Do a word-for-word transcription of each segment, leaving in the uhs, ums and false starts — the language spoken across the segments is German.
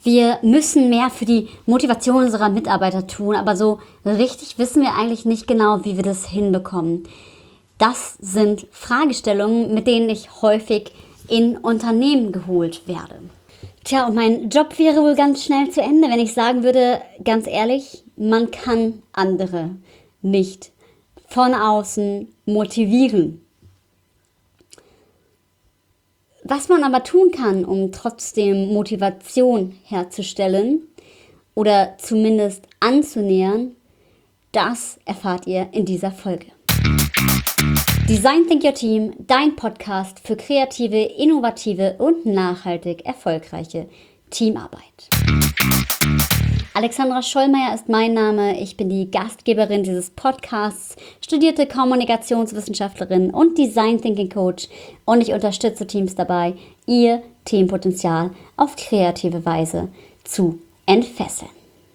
wir müssen mehr für die Motivation unserer Mitarbeiter tun, aber so richtig wissen wir eigentlich nicht genau, wie wir das hinbekommen. Das sind Fragestellungen, mit denen ich häufig in Unternehmen geholt werde. Tja, und mein Job wäre wohl ganz schnell zu Ende, wenn ich sagen würde, ganz ehrlich, man kann andere nicht von außen motivieren. Was man aber tun kann, um trotzdem Motivation herzustellen oder zumindest anzunähern, das erfahrt ihr in dieser Folge. Design Think Your Team, dein Podcast für kreative, innovative und nachhaltig erfolgreiche Teamarbeit. Alexandra Schollmeier ist mein Name. Ich bin die Gastgeberin dieses Podcasts, studierte Kommunikationswissenschaftlerin und Design Thinking Coach und ich unterstütze Teams dabei, ihr Teampotenzial auf kreative Weise zu entfesseln.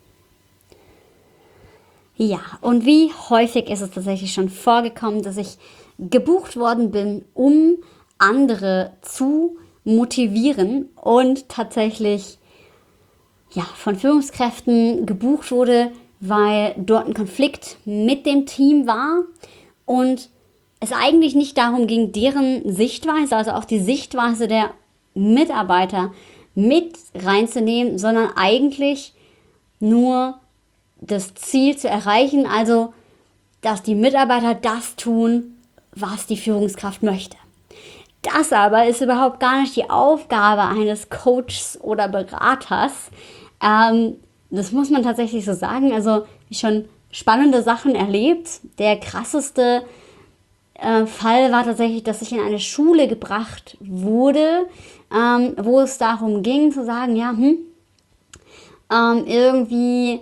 Ja, und wie häufig ist es tatsächlich schon vorgekommen, dass ich gebucht worden bin, um andere zu motivieren und tatsächlich ja, von Führungskräften gebucht wurde, weil dort ein Konflikt mit dem Team war und es eigentlich nicht darum ging, deren Sichtweise, also auch die Sichtweise der Mitarbeiter mit reinzunehmen, sondern eigentlich nur das Ziel zu erreichen, also dass die Mitarbeiter das tun, was die Führungskraft möchte. Das aber ist überhaupt gar nicht die Aufgabe eines Coaches oder Beraters. Ähm, das muss man tatsächlich so sagen. Also ich schon spannende Sachen erlebt. Der krasseste äh, Fall war tatsächlich, dass ich in eine Schule gebracht wurde, ähm, wo es darum ging zu sagen, ja, hm, ähm, irgendwie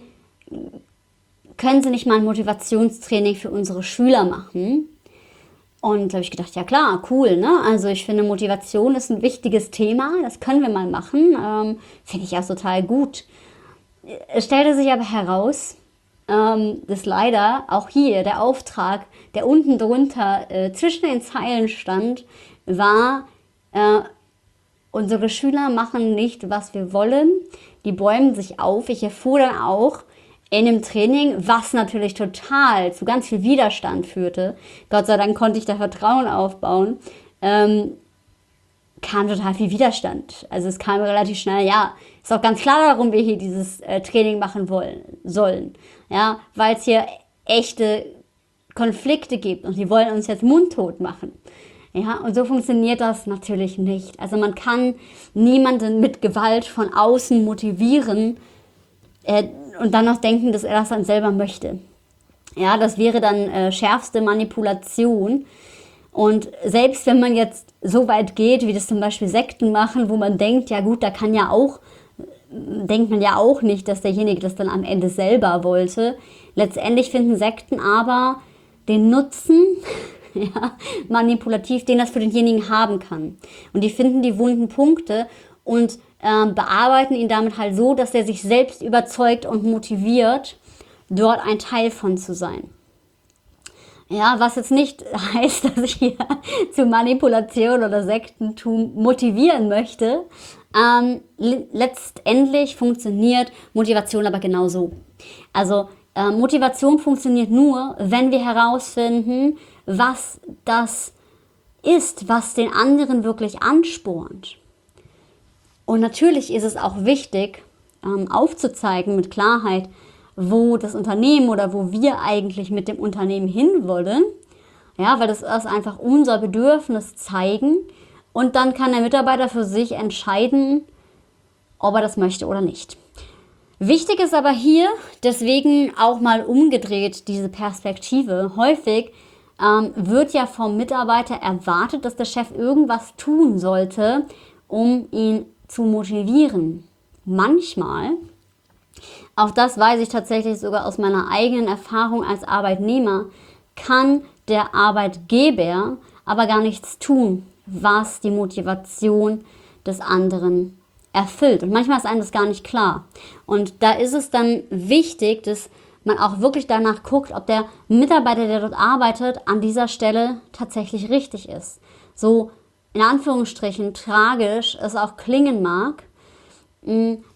können Sie nicht mal ein Motivationstraining für unsere Schüler machen? Und da habe ich gedacht, ja klar, cool, ne? Also ich finde, Motivation ist ein wichtiges Thema, das können wir mal machen, ähm, finde ich auch total gut. Es stellte sich aber heraus, ähm, dass leider auch hier der Auftrag, der unten drunter äh, zwischen den Zeilen stand, war, äh, unsere Schüler machen nicht, was wir wollen, die bäumen sich auf. Ich erfuhr dann auch, in dem Training, was natürlich total zu ganz viel Widerstand führte, Gott sei Dank konnte ich da Vertrauen aufbauen, ähm, kam total viel Widerstand. Also es kam relativ schnell, ja, ist auch ganz klar, warum wir hier dieses äh, Training machen wollen, sollen. Ja, weil es hier echte Konflikte gibt und die wollen uns jetzt mundtot machen. Ja, und so funktioniert das natürlich nicht. Also man kann niemanden mit Gewalt von außen motivieren, äh, und dann noch denken, dass er das dann selber möchte. Ja, das wäre dann äh, schärfste Manipulation. Und selbst wenn man jetzt so weit geht, wie das zum Beispiel Sekten machen, wo man denkt, ja gut, da kann ja auch, denkt man ja auch nicht, dass derjenige das dann am Ende selber wollte. Letztendlich finden Sekten aber den Nutzen, ja, manipulativ, den das für denjenigen haben kann. Und die finden die wunden Punkte und Ähm, bearbeiten ihn damit halt so, dass er sich selbst überzeugt und motiviert, dort ein Teil von zu sein. Ja, was jetzt nicht heißt, dass ich hier zu Manipulation oder Sektentum motivieren möchte. Ähm, letztendlich funktioniert Motivation aber genau so. Also äh, Motivation funktioniert nur, wenn wir herausfinden, was das ist, was den anderen wirklich anspornt. Und natürlich ist es auch wichtig, ähm, aufzuzeigen mit Klarheit, wo das Unternehmen oder wo wir eigentlich mit dem Unternehmen hinwollen. Ja, weil das ist einfach unser Bedürfnis zeigen. Und dann kann der Mitarbeiter für sich entscheiden, ob er das möchte oder nicht. Wichtig ist aber hier, deswegen auch mal umgedreht diese Perspektive. Häufig ähm, wird ja vom Mitarbeiter erwartet, dass der Chef irgendwas tun sollte, um ihn zu motivieren. Manchmal, auch das weiß ich tatsächlich sogar aus meiner eigenen Erfahrung als Arbeitnehmer, kann der Arbeitgeber aber gar nichts tun, was die Motivation des anderen erfüllt. Und manchmal ist einem das gar nicht klar. Und da ist es dann wichtig, dass man auch wirklich danach guckt, ob der Mitarbeiter, der dort arbeitet, an dieser Stelle tatsächlich richtig ist. So in Anführungsstrichen tragisch es auch klingen mag,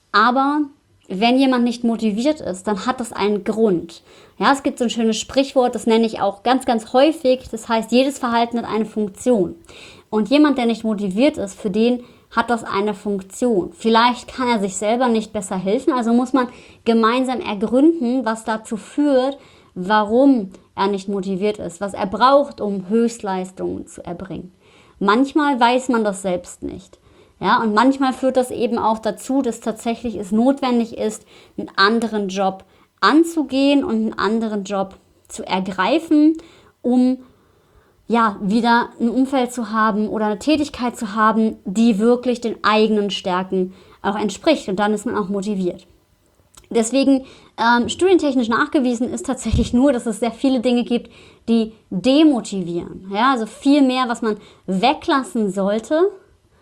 Aber wenn jemand nicht motiviert ist, dann hat das einen Grund. Ja, es gibt so ein schönes Sprichwort, das nenne ich auch ganz, ganz häufig. Das heißt, jedes Verhalten hat eine Funktion. Und jemand, der nicht motiviert ist, für den hat das eine Funktion. Vielleicht kann er sich selber nicht besser helfen, also muss man gemeinsam ergründen, was dazu führt, warum er nicht motiviert ist, was er braucht, um Höchstleistungen zu erbringen. Manchmal weiß man das selbst nicht. Ja, und manchmal führt das eben auch dazu, dass tatsächlich es notwendig ist, einen anderen Job anzugehen und einen anderen Job zu ergreifen, um ja, wieder ein Umfeld zu haben oder eine Tätigkeit zu haben, die wirklich den eigenen Stärken auch entspricht. Und dann ist man auch motiviert. Deswegen ähm, studientechnisch nachgewiesen ist tatsächlich nur, dass es sehr viele Dinge gibt, die demotivieren. Ja, also viel mehr, was man weglassen sollte,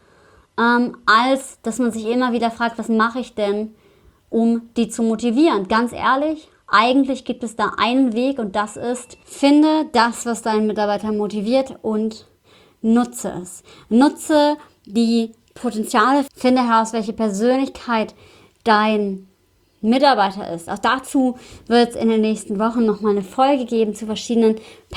ähm, als dass man sich immer wieder fragt, was mache ich denn, um die zu motivieren. Ganz ehrlich, eigentlich gibt es da einen Weg und das ist, finde das, was deinen Mitarbeiter motiviert und nutze es. Nutze die Potenziale, finde heraus, welche Persönlichkeit dein Mitarbeiter ist. Auch dazu wird es in den nächsten Wochen nochmal eine Folge geben zu verschiedenen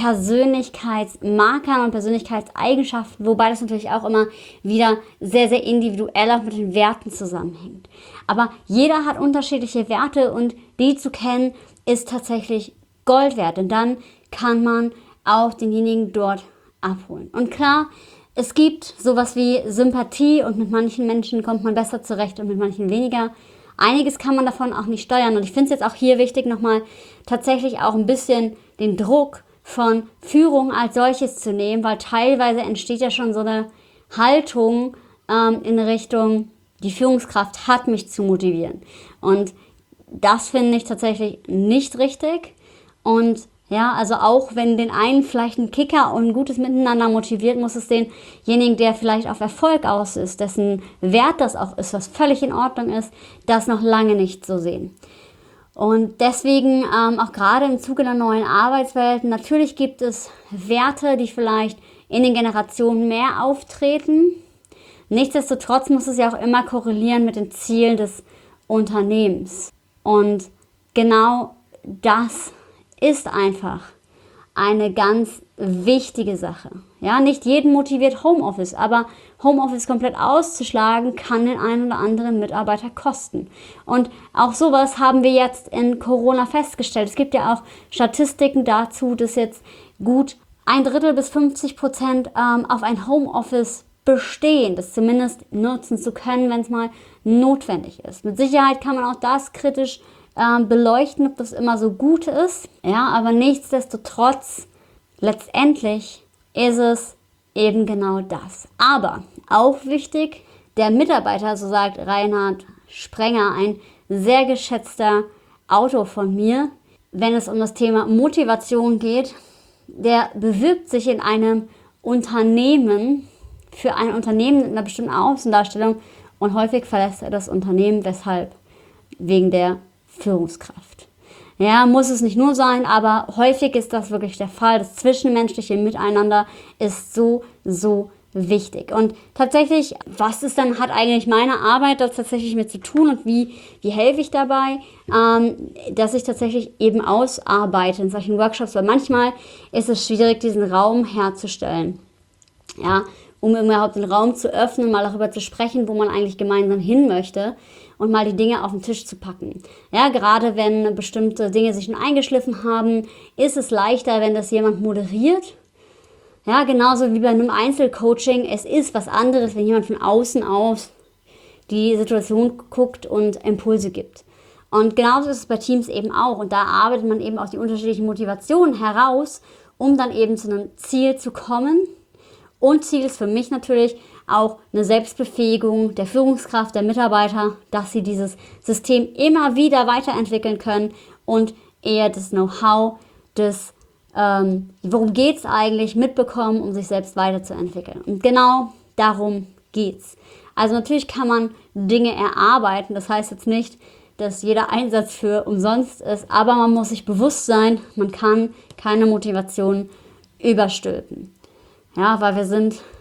Persönlichkeitsmarkern und Persönlichkeitseigenschaften, wobei das natürlich auch immer wieder sehr, sehr individuell auch mit den Werten zusammenhängt. Aber jeder hat unterschiedliche Werte und die zu kennen ist tatsächlich Gold wert, denn dann kann man auch denjenigen dort abholen. Und klar, es gibt sowas wie Sympathie und mit manchen Menschen kommt man besser zurecht und mit manchen weniger. Einiges kann man davon auch nicht steuern und ich finde es jetzt auch hier wichtig, nochmal tatsächlich auch ein bisschen den Druck von Führung als solches zu nehmen, weil teilweise entsteht ja schon so eine Haltung ähm, in Richtung, die Führungskraft hat mich zu motivieren. Und das finde ich tatsächlich nicht richtig. Und ja, also auch wenn den einen vielleicht ein Kicker und ein gutes Miteinander motiviert, muss es denjenigen, der vielleicht auf Erfolg aus ist, dessen Wert das auch ist, was völlig in Ordnung ist, das noch lange nicht so sehen. Und deswegen ähm, auch gerade im Zuge der neuen Arbeitswelten, natürlich gibt es Werte, die vielleicht in den Generationen mehr auftreten. Nichtsdestotrotz muss es ja auch immer korrelieren mit den Zielen des Unternehmens. Und genau das ist einfach eine ganz wichtige Sache. Ja, nicht jeden motiviert Homeoffice, aber Homeoffice komplett auszuschlagen, kann den einen oder anderen Mitarbeiter kosten. Und auch sowas haben wir jetzt in Corona festgestellt. Es gibt ja auch Statistiken dazu, dass jetzt gut ein Drittel bis fünfzig Prozent ähm, auf ein Homeoffice bestehen, das zumindest nutzen zu können, wenn es mal notwendig ist. Mit Sicherheit kann man auch das kritisch äh, beleuchten, ob das immer so gut ist. Ja, aber nichtsdestotrotz, letztendlich ist es eben genau das. Aber auch wichtig, der Mitarbeiter, so sagt Reinhard Sprenger, ein sehr geschätzter Autor von mir, wenn es um das Thema Motivation geht, der bewirbt sich in einem Unternehmen, für ein Unternehmen mit einer bestimmten Außendarstellung und häufig verlässt er das Unternehmen, weshalb? Wegen der Führungskraft. Ja, muss es nicht nur sein, aber häufig ist das wirklich der Fall. Das zwischenmenschliche Miteinander ist so, so wichtig. Und tatsächlich, was ist dann, hat eigentlich meine Arbeit da tatsächlich mit zu tun und wie, wie helfe ich dabei, ähm, dass ich tatsächlich eben ausarbeite in solchen Workshops, weil manchmal ist es schwierig, diesen Raum herzustellen. Ja, um überhaupt den Raum zu öffnen, mal darüber zu sprechen, wo man eigentlich gemeinsam hin möchte und mal die Dinge auf den Tisch zu packen. Ja, gerade wenn bestimmte Dinge sich schon eingeschliffen haben, ist es leichter, wenn das jemand moderiert. Ja, genauso wie bei einem Einzelcoaching. Es ist was anderes, wenn jemand von außen aus die Situation guckt und Impulse gibt. Und genauso ist es bei Teams eben auch. Und da arbeitet man eben auch die unterschiedlichen Motivationen heraus, um dann eben zu einem Ziel zu kommen. Und Ziel ist für mich natürlich auch eine Selbstbefähigung der Führungskraft, der Mitarbeiter, dass sie dieses System immer wieder weiterentwickeln können und eher das Know-how, das, ähm, worum geht es eigentlich, mitbekommen, um sich selbst weiterzuentwickeln. Und genau darum geht's. Also natürlich kann man Dinge erarbeiten, das heißt jetzt nicht, dass jeder Einsatz für umsonst ist, aber man muss sich bewusst sein, man kann keine Motivation überstülpen. Ja, weil wir sind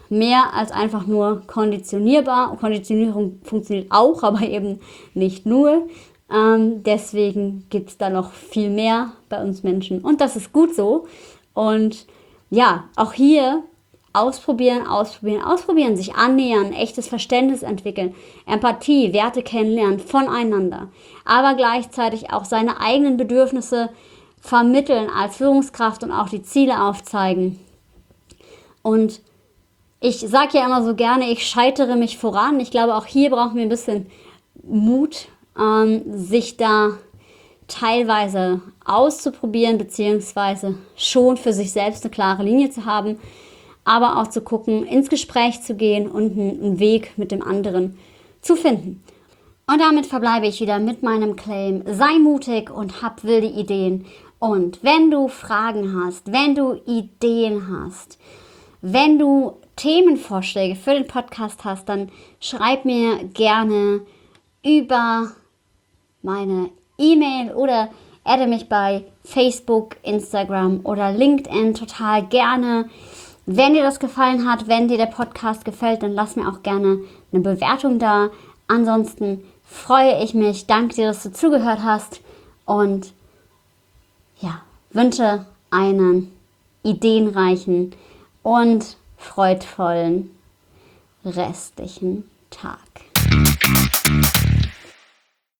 mehr als einfach nur konditionierbar. Konditionierung funktioniert auch, aber eben nicht nur. Ähm, deswegen gibt es da noch viel mehr bei uns Menschen. Und das ist gut so. Und ja, auch hier ausprobieren, ausprobieren, ausprobieren, sich annähern, echtes Verständnis entwickeln, Empathie, Werte kennenlernen voneinander, aber gleichzeitig auch seine eigenen Bedürfnisse vermitteln als Führungskraft und auch die Ziele aufzeigen. Und ich sage ja immer so gerne, ich scheitere mich voran. Ich glaube, auch hier brauchen wir ein bisschen Mut, ähm, sich da teilweise auszuprobieren, beziehungsweise schon für sich selbst eine klare Linie zu haben, aber auch zu gucken, ins Gespräch zu gehen und einen Weg mit dem anderen zu finden. Und damit verbleibe ich wieder mit meinem Claim: Sei mutig und hab wilde Ideen. Und wenn du Fragen hast, wenn du Ideen hast, wenn du Themenvorschläge für den Podcast hast, dann schreib mir gerne über meine E-Mail oder adde mich bei Facebook, Instagram oder LinkedIn total gerne. Wenn dir das gefallen hat, wenn dir der Podcast gefällt, dann lass mir auch gerne eine Bewertung da. Ansonsten freue ich mich, danke dir, dass du zugehört hast und ja, wünsche einen ideenreichen und freudvollen restlichen Tag.